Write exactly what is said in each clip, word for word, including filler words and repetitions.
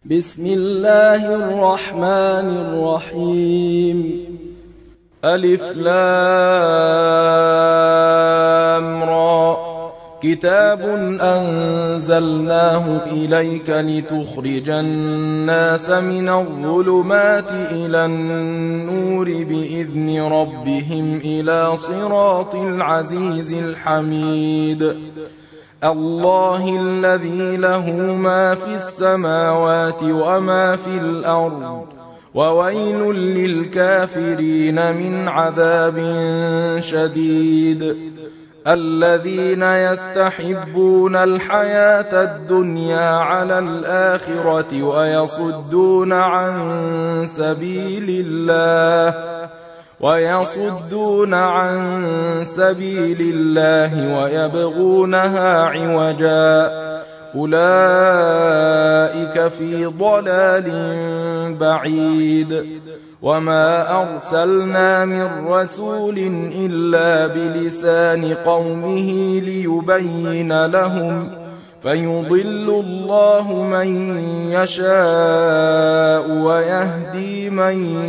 بسم الله الرحمن الرحيم. ألف لام را. كتاب أنزلناه إليك لتخرج الناس من الظلمات إلى النور بإذن ربهم إلى صراط العزيز الحميد. الله الذي له ما في السماوات وما في الأرض، وويل للكافرين من عذاب شديد. الذين يستحبون الحياة الدنيا على الآخرة ويصدون عن سبيل الله ويصدون عن سبيل الله ويبغونها عوجا، أولئك في ضلال بعيد. وما أرسلنا من رسول إلا بلسان قومه ليبين لهم، فيضل الله من يشاء ويهدي من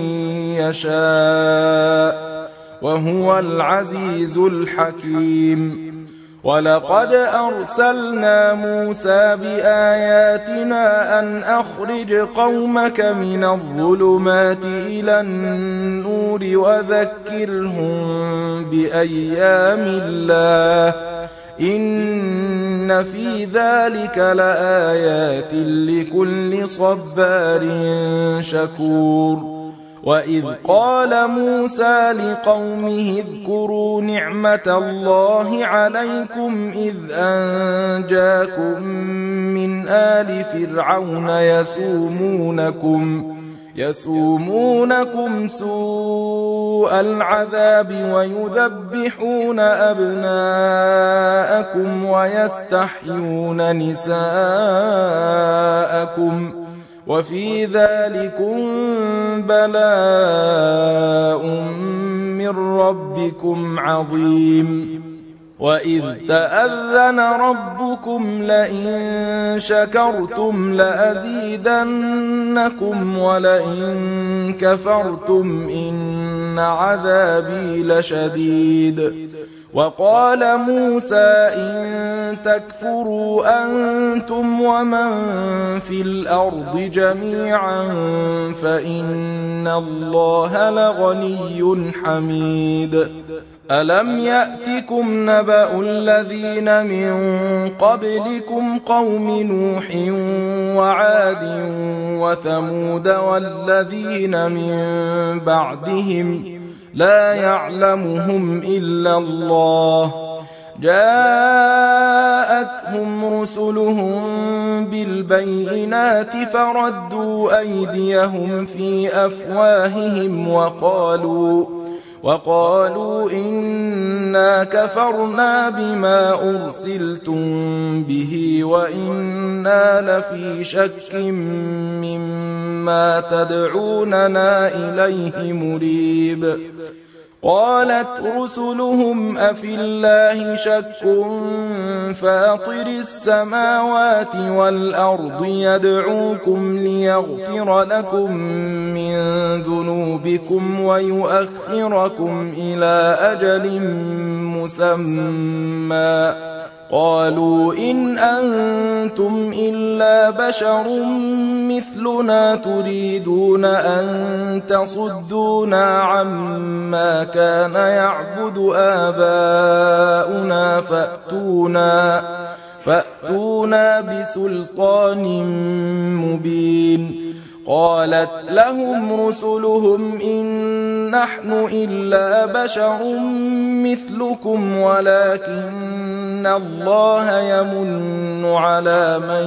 يشاء، وهو العزيز الحكيم. ولقد أرسلنا موسى بآياتنا أن أخرج قومك من الظلمات إلى النور وذكرهم بأيام الله، إن في ذلك لآيات لكل صبار شكور. وإذ قال موسى لقومه اذكروا نعمة الله عليكم إذ أنجاكم من آل فرعون يسومونكم يسومونكم سوء العذاب ويذبحون أبناءكم ويستحيون نساءكم، وفي ذلكم بلاء من ربكم عظيم. وإذ تأذن ربكم لئن شكرتم لأزيدنكم ولئن كفرتم إن عذابي لشديد. وقال موسى إن تكفروا أنتم ومن في الأرض جميعا فإن الله لغني حميد. ألم يأتكم نبأ الذين من قبلكم قوم نوح وعاد وثمود والذين من بعدهم لا يعلمهم إلا الله، جاءتهم رسلهم بالبينات فردوا أيديهم في أفواههم وقالوا وقالوا إنا كفرنا بما أرسلتم به وإنا لفي شك مما تدعوننا إليه مريب. قالت رسلهم أفي الله شك فاطر السماوات والأرض يدعوكم ليغفر لكم من ذنوبكم ويؤخركم إلى أجل مسمى. قالوا إن أنتم إلا بشر مثلنا تريدون أن تصدونا عما كان يعبد آباؤنا فأتونا, فأتونا بسلطان مبين. قالت لهم رسلهم إن نحن إلا بشر مثلكم ولكن الله يمن على من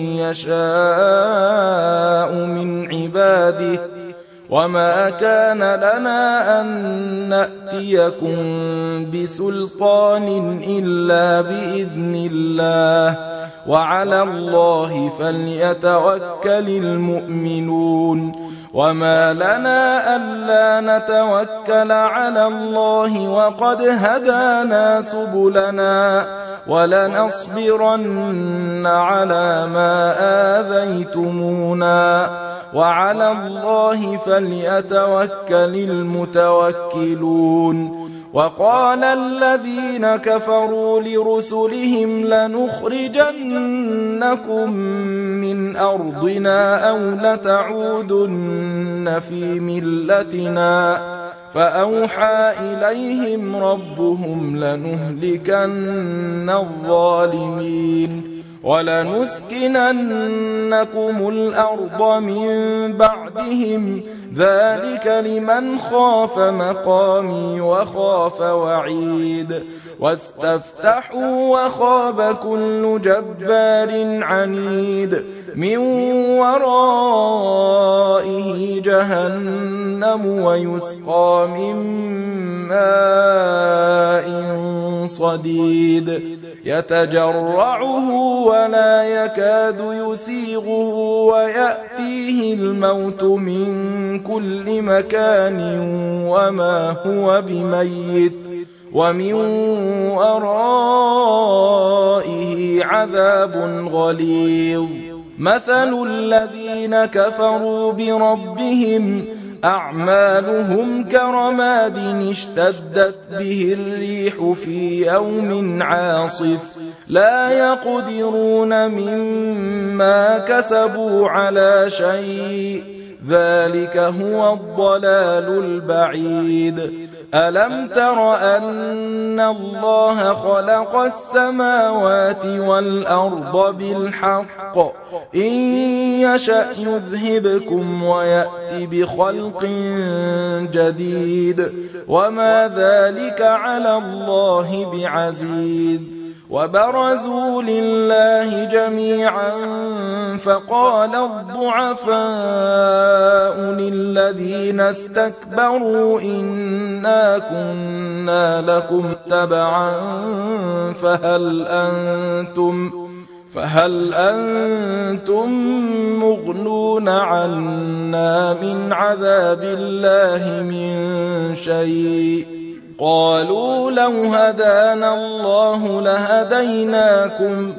يشاء من عباده، وما كان لنا أن نأتيكم بسلطان إلا بإذن الله، وعلى الله فليتوكل المؤمنون. وما لنا ألا نتوكل على الله وقد هدانا سبلنا ولنصبرن على ما آذيتمونا وعلى الله فليتوكل المتوكلون وقال الذين كفروا لرسلهم لنخرجنكم من أرضنا أو لتعودن في ملتنا فأوحى إليهم ربهم لنهلكن الظالمين ولنسكننكم الأرض من بعدهم ذلك لمن خاف مقامي وخاف وعيد واستفتحوا وخاب كل جبار عنيد من ورائه جهنم ويسقى من ماء صديد يتجرعه ولا يكاد يسيغه ويأتيه الموت من كل مكان وما هو بميت ومن ورائه عذاب غليظ مثل الذين كفروا بربهم أعمالهم كرماد اشتدت به الريح في يوم عاصف لا يقدرون مما كسبوا على شيء ذلك هو الضلال البعيد ألم تر أن الله خلق السماوات والأرض بالحق إن يشأ يذهبكم ويأتي بخلق جديد وما ذلك على الله بعزيز وبرزوا لله جميعا فقال الضعفاء للذين استكبروا إنا كنا لكم تبعا فهل أنتم فهل أنتم مغنون عنا من عذاب الله من شيء قالوا لو هدانا الله لهديناكم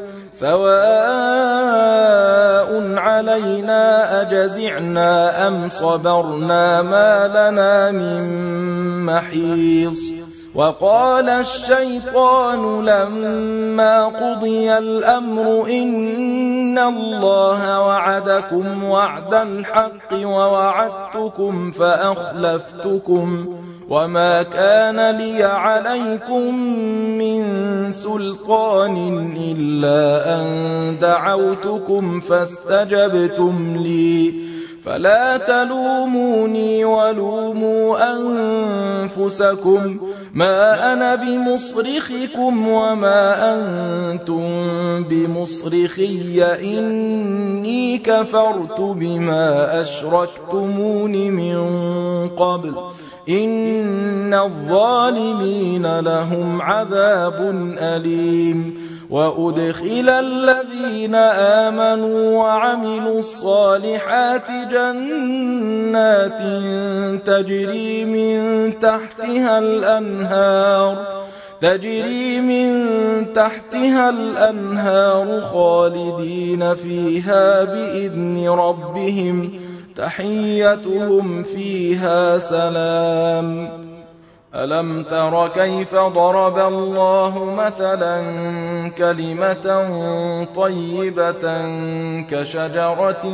سواء علينا أجزعنا أم صبرنا ما لنا من محيص وقال الشيطان لما قضي الأمر إن الله وعدكم وعد الحق ووعدتكم فأخلفتكم وما كان لي عليكم من سلطان إلا أن دعوتكم فاستجبتم لي فلا تلوموني ولوموا أنفسكم ما أنا بمصرخكم وما أنتم بمصرخي إني كفرت بما أشركتمون من قبل إن الظالمين لهم عذاب أليم وأدخل الذين آمنوا وعملوا الصالحات جنات تجري من تحتها الأنهار تجري من تحتها الأنهار خالدين فيها بإذن ربهم تحيتهم فيها سلام ألم تر كيف ضرب الله مثلا كلمة طيبة كشجرة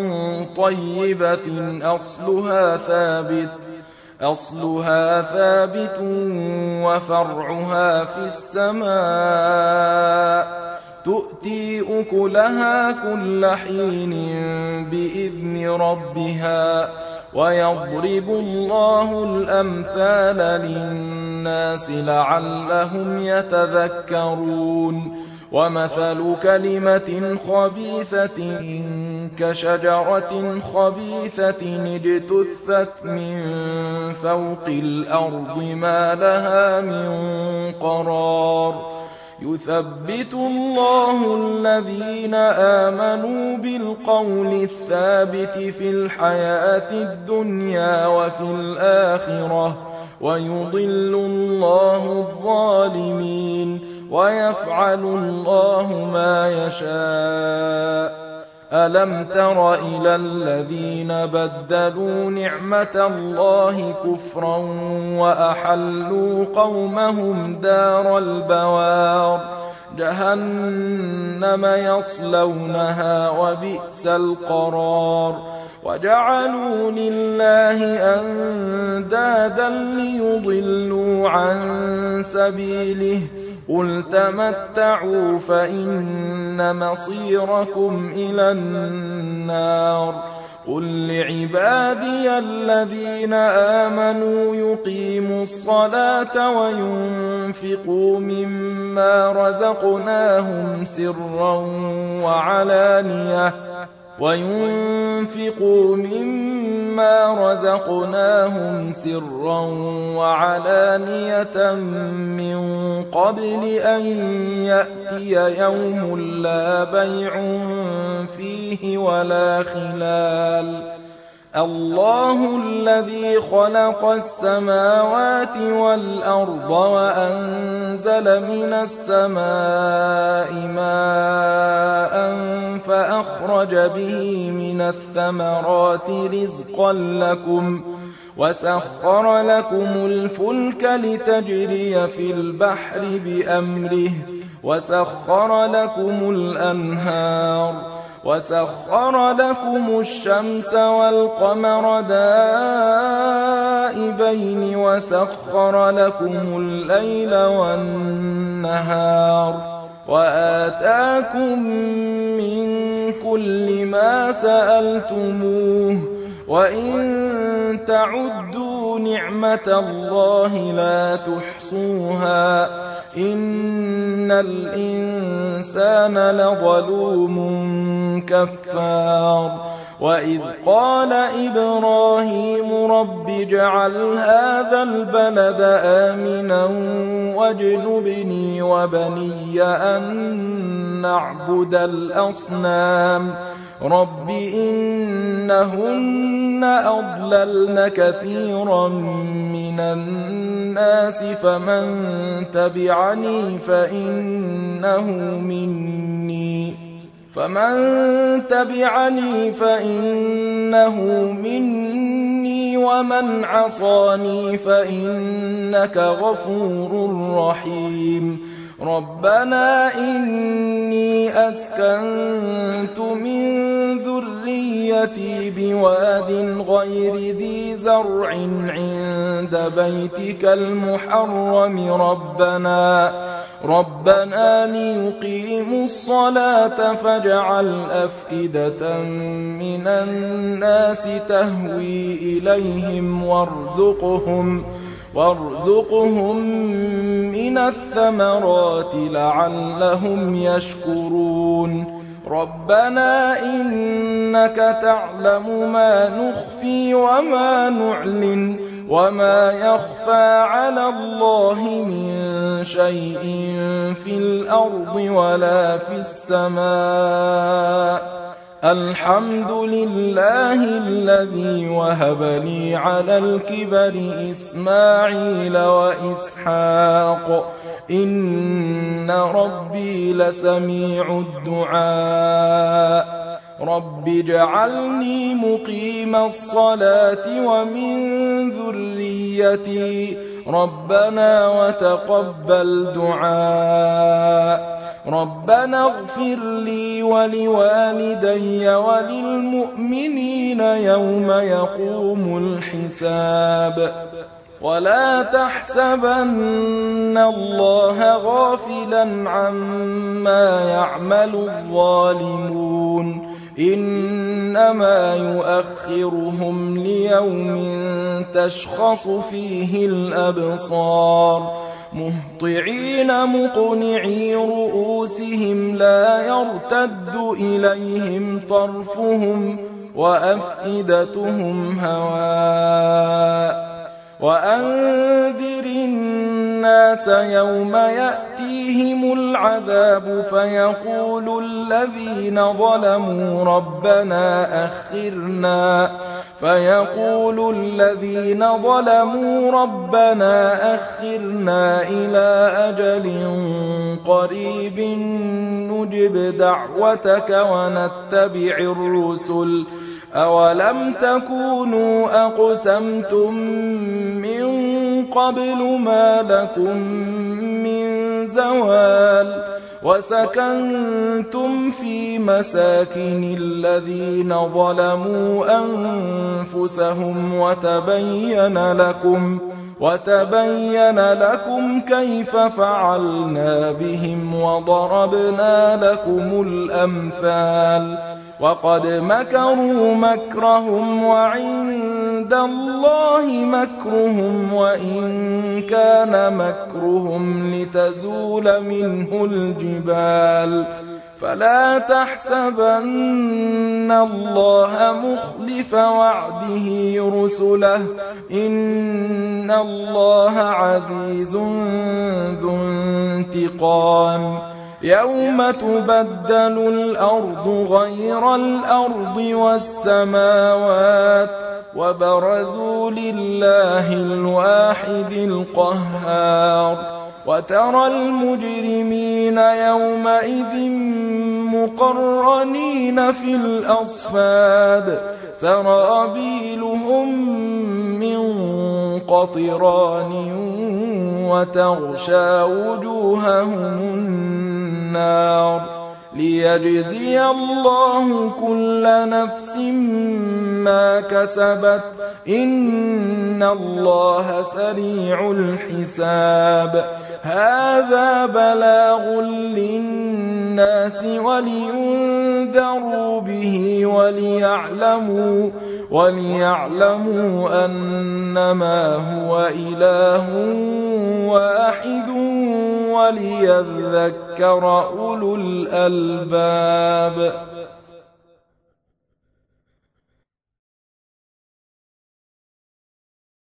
طيبة أصلها ثابت أصلها ثابت وفرعها في السماء تؤتي أكلها كل حين بإذن ربها ويضرب الله الأمثال للناس لعلهم يتذكرون ومثل كلمة خبيثة كشجرة خبيثة اجتثت من فوق الأرض ما لها من قرار يثبت الله الذين آمنوا بالقول الثابت في الحياة الدنيا وفي الآخرة ويضل الله الظالمين ويفعل الله ما يشاء ألم تر إلى الذين بدلوا نعمة الله كفرا وأحلوا قومهم دار البوار جهنم يصلونها وبئس القرار وجعلوا لله أندادا ليضلوا عن سبيله قل تمتعوا فإن مصيركم إلى النار قل لعبادي الذين آمنوا يقيموا الصلاة وينفقوا مما رزقناهم سرا وعلانية وينفقوا مما رزقناهم سرا وعلانية من قبل أن يأتي يوم لا بيع فيه ولا خلال الله الذي خلق السماوات والأرض وأنزل من السماء ماء فأخرج به من الثمرات رزقا لكم وسخر لكم الفلك لتجري في البحر بأمره وسخر لكم الأنهار وسخر لكم الشمس والقمر دائبين وسخر لكم الليل والنهار وآتاكم من كل ما سألتموه وإن تعدوا نعمة الله لا تحصوها إن الإنسان لظلوم كفار وإذ قال إبراهيم رب اجعل هذا البلد آمنا واجنبني وبني أن نعبد الأصنام رب إنهن أضللن كثيرا من الناس فمن تبعني فإنه مني فمن تبعني فإنه مني ومن عصاني فإنك غفور رحيم ربنا إني أسكنت من ذريتي بواد غير ذي زرع عند بيتك المحرم ربنا ربنا ليقيموا الصلاة فاجعل أفئدة من الناس تهوي إليهم وارزقهم وارزقهم من الثمرات لعلهم يشكرون ربنا إنك تعلم ما نخفي وما نعلن وما يخفى على الله من شيء في الأرض ولا في السماء الحمد لله الذي وهب لي على الكبر إسماعيل وإسحاق إن ربي لسميع الدعاء رب اجعلني مقيم الصلاة ومن ذريتي ربنا وتقبل دعاء ربنا اغفر لي ولوالدي وللمؤمنين يوم يقوم الحساب ولا تحسبن الله غافلا عما يعمل الظالمون إنما يؤخرهم ليوم تشخص فيه الأبصار مهطعين مقنعي رؤوسهم لا يرتد إليهم طرفهم وأفئدتهم هواء وأنذر الناس يوم يأتيهم العذاب فيقول الذين ظلموا ربنا أخرنا فيقول الذين ظلموا ربنا أخرنا إلى أجل قريب نجب دعوتك ونتبع الرسل أولم تكونوا أقسمتم من قبل ما لكم من زوال وسكنتم في مساكن الذين ظلموا أنفسهم وتبين لكم وتبين لكم كيف فعلنا بهم وضربنا لكم الأمثال وقد مكروا مكرهم وعند الله مكرهم وإن كان مكرهم لتزول منه الجبال فلا تحسبن الله مخلف وعده رسله إن الله عزيز ذو انتقام يوم تبدل الأرض غير الأرض والسماوات وبرزوا لله الواحد القهار وترى المجرمين يومئذ مقرنين في الأصفاد سرابيلهم من قطران وتغشى وجوههم النار ليجزي الله كل نفس ما كسبت إن الله سريع الحساب هذا بلاغ للناس ولينذروا به وليعلموا وليعلموا أنما هو إله واحد وليذكر أولو الألباب.